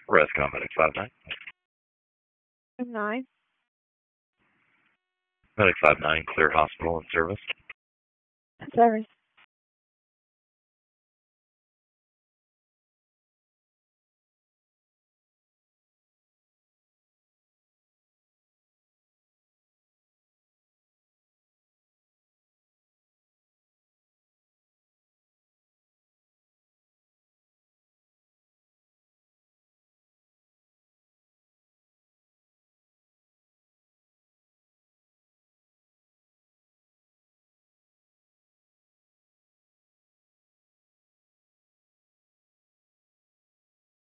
Rescom Medic 59. 9. Medic 59, clear hospital and service. Service.